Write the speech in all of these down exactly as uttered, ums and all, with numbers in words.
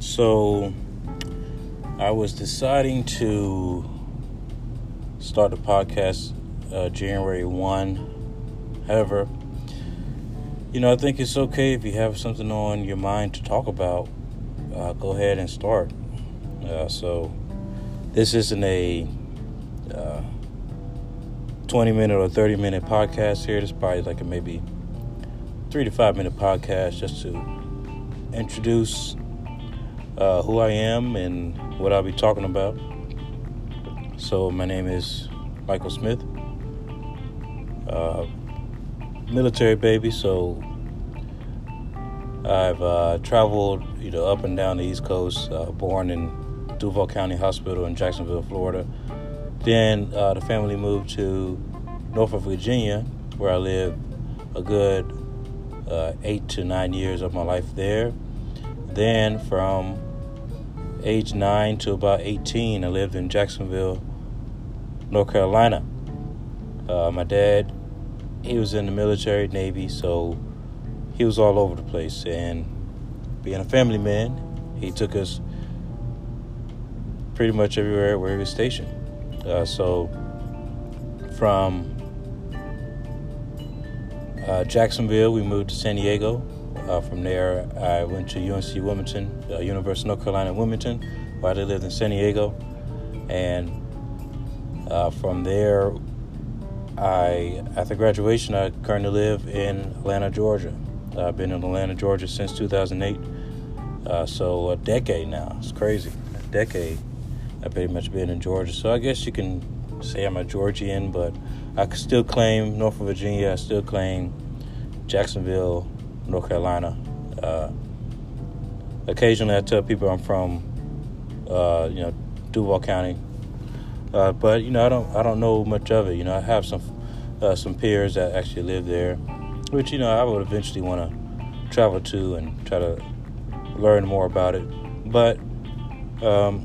So I was deciding to start the podcast uh, January first. However, you know, I think it's okay if you have something on your mind to talk about, uh, go ahead and start. Uh, so this isn't a uh, twenty minute or thirty minute podcast here. This is probably like a maybe three to five minute podcast just to introduce uh, who I am and what I'll be talking about. So my name is Michael Smith, uh, military baby. So I've uh, traveled, you know, up and down the East Coast. Uh, born in Duval County Hospital in Jacksonville, Florida. Then uh, the family moved to Norfolk, Virginia, where I lived a good uh, eight to nine years of my life there. Then from age nine to about eighteen, I lived in Jacksonville, North Carolina. Uh, my dad, he was in the military, Navy, so he was all over the place. And being a family man, he took us pretty much everywhere where he was stationed. Uh, so from uh, Jacksonville, we moved to San Diego. Uh, from there, I went to U N C Wilmington, uh, University of North Carolina, Wilmington, where I lived in San Diego. And uh, from there, I after graduation, I currently live in Atlanta, Georgia. Uh, I've been in Atlanta, Georgia since two thousand eight. Uh, so a decade now. It's crazy. A decade. I've pretty much been in Georgia. So I guess you can say I'm a Georgian, but I can still claim Norfolk, Virginia. I still claim Jacksonville, North Carolina. Uh, occasionally I tell people I'm from, uh, you know, Duval County. Uh, but, you know, I don't I don't know much of it. You know, I have some uh, some peers that actually live there, which, you know, I would eventually want to travel to and try to learn more about it. But um,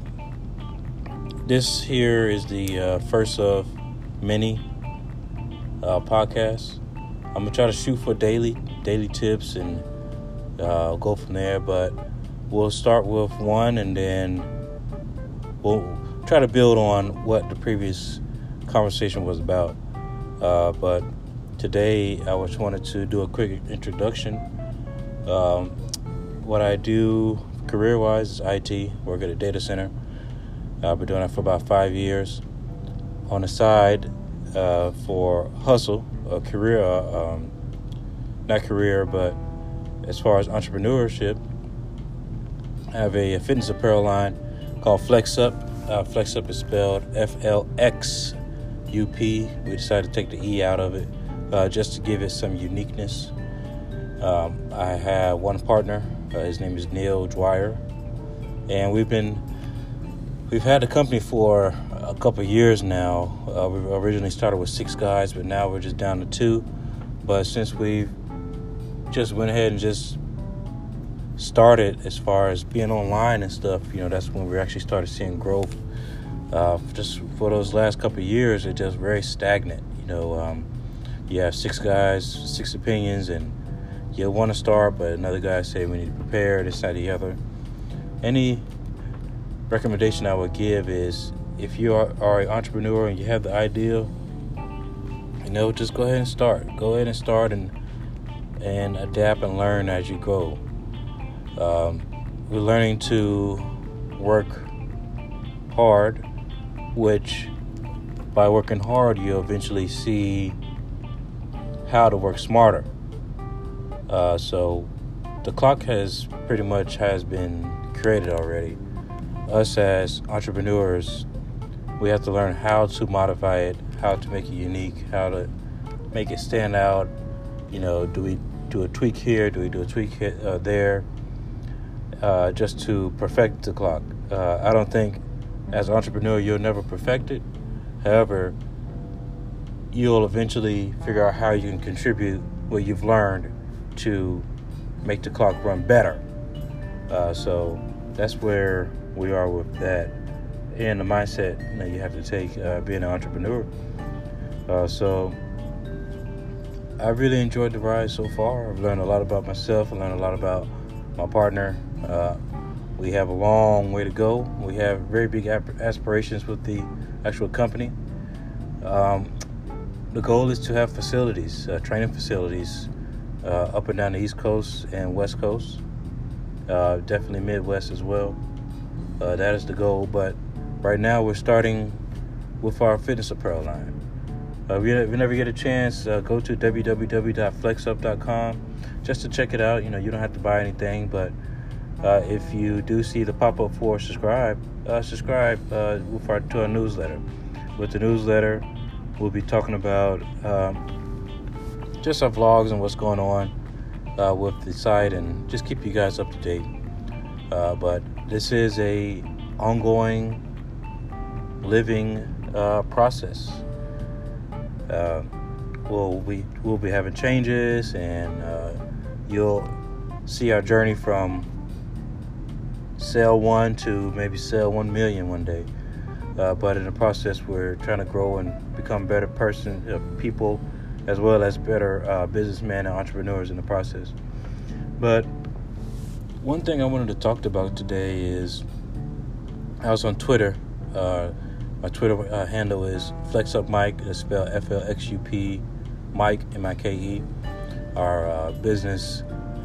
this here is the uh, first of many uh, podcasts. I'm going to try to shoot for daily, daily tips and uh, go from there. But we'll start with one and then we'll try to build on what the previous conversation was about. Uh, but today I just wanted to do a quick introduction. Um, what I do career-wise is I T, work at a data center. I've been doing that for about five years. On the side, uh, for hustle, a career, uh, um, not career, but as far as entrepreneurship, I have a fitness apparel line called Flex Up. Uh, Flex Up is spelled F L X U P. We decided to take the E out of it uh, just to give it some uniqueness. Um, I have one partner. Uh, his name is Neil Dwyer, and we've been we've had the company for a couple of years now. Uh, we originally started with six guys, but now we're just down to two. But since we've just went ahead and just started as far as being online and stuff, you know, that's when we actually started seeing growth. Uh, just for those last couple of years, it's just very stagnant. You know, um, you have six guys, six opinions, and you want to start, but another guy say we need to prepare, this, that, the other. Any recommendation I would give is if you are, are an entrepreneur and you have the idea, you know, just go ahead and start. Go ahead and start and and adapt and learn as you go. Um, we're learning to work hard, which by working hard, you'll eventually see how to work smarter. Uh, so the clock has pretty much has been created already. Us as entrepreneurs, we have to learn how to modify it, how to make it unique, how to make it stand out. You know, do we do a tweak here? Do we do a tweak here, uh, there? Uh, just to perfect the clock. Uh, I don't think as an entrepreneur you'll never perfect it. However, you'll eventually figure out how you can contribute what you've learned to make the clock run better. Uh, so that's where we are with that. And the mindset you know, you have to take uh, being an entrepreneur. Uh, so I really enjoyed the ride so far. I've learned a lot about myself. I learned a lot about my partner. Uh, We have a long way to go. We have very big aspirations with the actual company. Um, the goal is to have facilities, uh, training facilities, uh, up and down the East Coast and West Coast, uh, definitely Midwest as well. Uh, that is the goal. But right now we're starting with our fitness apparel line. Uh, if, you, if you never get a chance, uh, go to w w w dot flex up dot com just to check it out. You know, you don't have to buy anything, but uh, if you do see the pop-up for subscribe, uh, subscribe uh, with our, to our newsletter. With the newsletter, we'll be talking about um, just our vlogs and what's going on uh, with the site, and just keep you guys up to date. Uh, but this is a ongoing, living uh, process. Uh, we'll we we'll be having changes, and uh, you'll see our journey from sale one to maybe sale one million one day. Uh, but in the process, we're trying to grow and become better person, uh, people, as well as better uh, businessmen and entrepreneurs in the process. But one thing I wanted to talk about today is I was on Twitter. Uh, my Twitter uh, handle is FlexUpMike. It's spelled F L X U P, Mike, M I K E. Our uh, business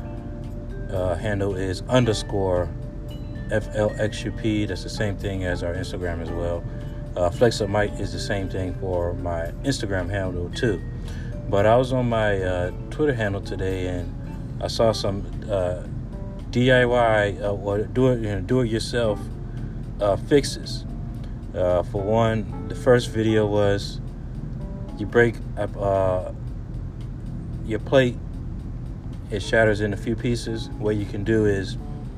uh, handle is underscore F L X U P. That's the same thing as our Instagram as well. Uh, FlexUpMike is the same thing for my Instagram handle too. But I was on my uh, Twitter handle today, and I saw some uh, D I Y uh, or do it, you know, do it yourself uh, fixes. Uh, for one, the first video was you break up uh, your plate, it shatters in a few pieces. What you can do is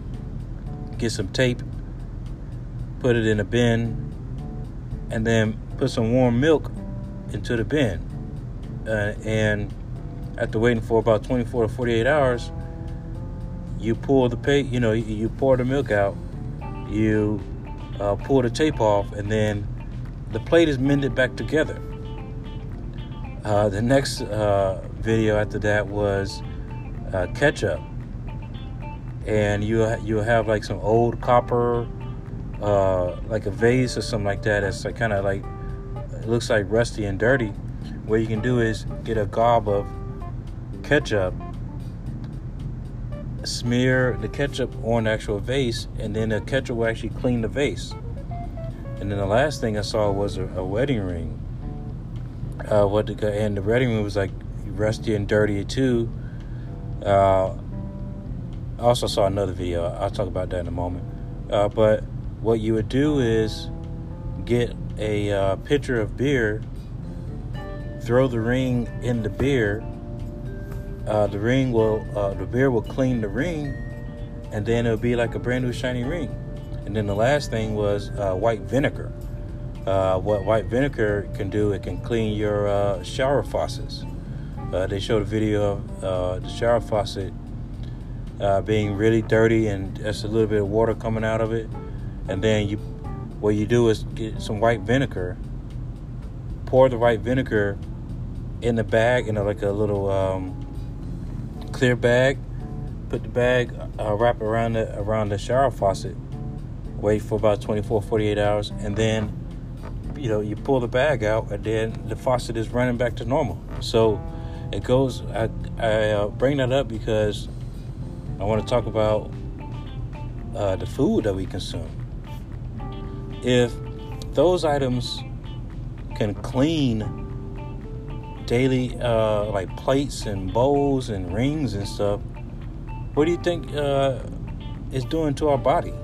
get some tape, put it in a bin, and then put some warm milk into the bin. Uh, and after waiting for about twenty-four to forty-eight hours, you pull the pa- you know, you, you pour the milk out, you uh, pull the tape off, and then the plate is mended back together. Uh, the next uh, video after that was uh, ketchup. And you you have like some old copper, uh, like a vase or something like that. That's like kind of like, it looks like rusty and dirty. What you can do is get a gob of ketchup, smear the ketchup on the actual vase, and then the ketchup will actually clean the vase. And then the last thing I saw was a, a wedding ring. Uh, what the and the wedding ring was like rusty and dirty too. Uh, I also saw another video. I'll talk about that in a moment. Uh, but what you would do is get a uh, pitcher of beer, throw the ring in the beer. Uh, the ring will, uh, the beer will clean the ring, and then it'll be like a brand new shiny ring. And then the last thing was uh, white vinegar. Uh, what white vinegar can do, it can clean your uh, shower faucets. Uh, they showed a video of uh, the shower faucet uh, being really dirty, and just a little bit of water coming out of it. And then you, what you do is get some white vinegar, pour the white vinegar in the bag, in a, like a little um, clear bag. Put the bag, uh, wrap it around the around the shower faucet. Wait for about twenty-four, forty-eight hours, and then you know you pull the bag out, and then the faucet is running back to normal. So it goes. I, I uh, bring that up because I want to talk about uh, the food that we consume. If those items can clean daily, uh, like plates and bowls and rings and stuff, what do you think uh, it's doing to our body?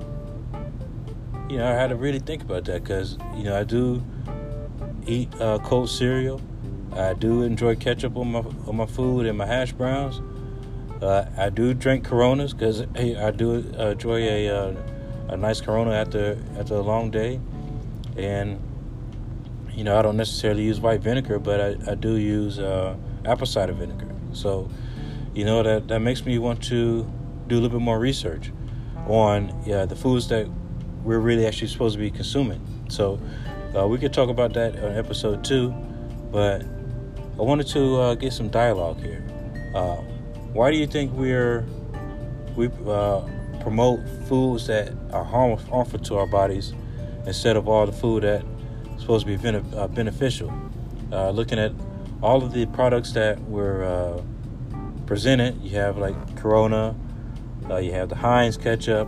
You know, I had to really think about that, because, you know, I do eat uh, cold cereal. I do enjoy ketchup on my on my food and my hash browns. Uh, I do drink Coronas, because hey, I do uh, enjoy a uh, a nice Corona after after a long day. And you know, I don't necessarily use white vinegar, but I, I do use uh, apple cider vinegar. So, you know, that, that makes me want to do a little bit more research on yeah, the foods that we're really actually supposed to be consuming. So uh, we could talk about that on episode two, but I wanted to uh, get some dialogue here. Uh, why do you think we're we uh, promote foods that are harm, harmful to our bodies instead of all the food that is supposed to be bene- uh, beneficial. Uh, looking at all of the products that were uh, presented, you have like Corona, uh, you have the Heinz ketchup,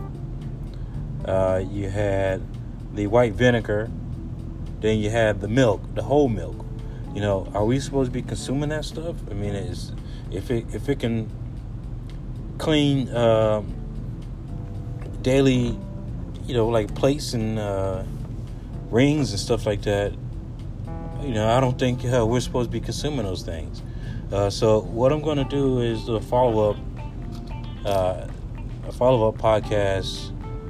uh, you had the white vinegar, then you have the milk, the whole milk. You know, are we supposed to be consuming that stuff? I mean, it's, if it if it can clean um, daily, you know, like plates and uh, rings and stuff like that, you know, I don't think uh, we're supposed to be consuming those things. Uh, so what I'm going to do is do a follow up, uh, a follow up podcast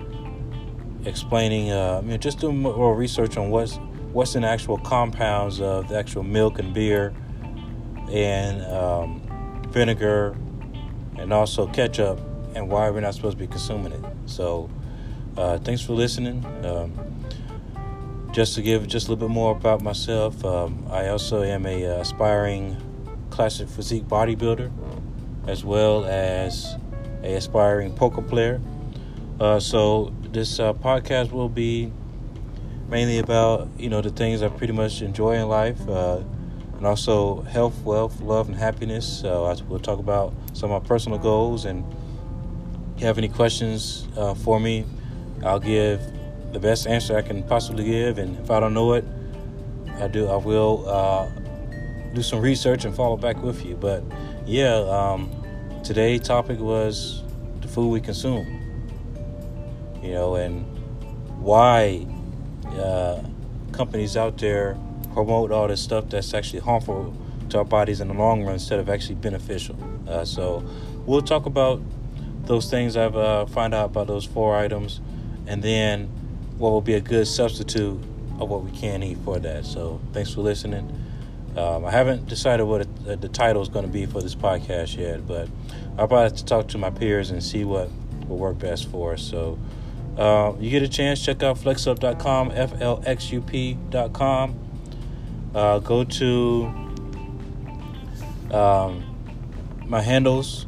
explaining, uh, I mean, just doing more research on what's what's in the actual compounds of the actual milk and beer and um, vinegar and also ketchup, and why we're not supposed to be consuming it. So uh, thanks for listening. Um, just to give just a little bit more about myself, um, I also am a uh, aspiring classic physique bodybuilder, as well as a aspiring poker player. Uh, so this uh, podcast will be mainly about, you know, the things I pretty much enjoy in life, uh, and also health, wealth, love, and happiness. So I will talk about some of my personal goals, and if you have any questions uh, for me, I'll give the best answer I can possibly give. And if I don't know it, I do I will uh, do some research and follow back with you. But yeah, um, today's topic was the food we consume, you know, and why uh, companies out there promote all this stuff that's actually harmful to our bodies in the long run instead of actually beneficial. Uh, so we'll talk about those things I've uh, found out about those four items, and then what will be a good substitute of what we can eat for that. So thanks for listening. Um, I haven't decided what it, the title is going to be for this podcast yet, but I'll probably have to talk to my peers and see what will work best for us. So uh, you get a chance, check out flexup dot com, F L X U P dot com. Uh, go to um, my handles.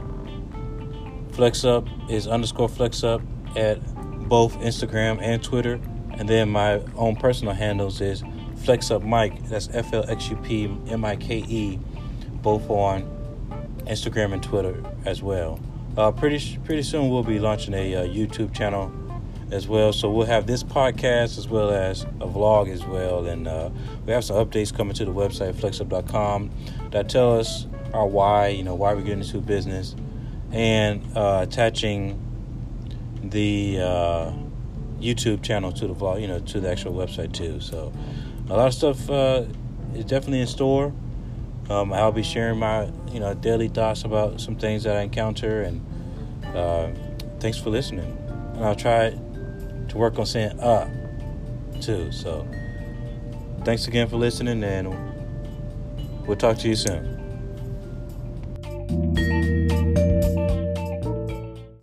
FlexUp is underscore FlexUp at both Instagram and Twitter. And then my own personal handles is FlexUp Mike. That's F L X U P M I K E, both on Instagram and Twitter as well. Uh, pretty pretty soon we'll be launching a uh, YouTube channel as well. So we'll have this podcast as well as a vlog as well. And uh, we have some updates coming to the website, flexup dot com, that tell us our why, you know, why we're getting into business, and uh, attaching the uh, YouTube channel to the vlog, you know, to the actual website too. So a lot of stuff uh, is definitely in store. Um, I'll be sharing my, you know, daily thoughts about some things that I encounter, and uh, thanks for listening. And I'll try to work on saying uh too. So thanks again for listening, and we'll talk to you soon.